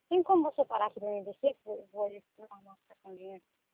Tem como você parar aqui pra mim descer? Que eu vou ali tomar uma com dinheiro.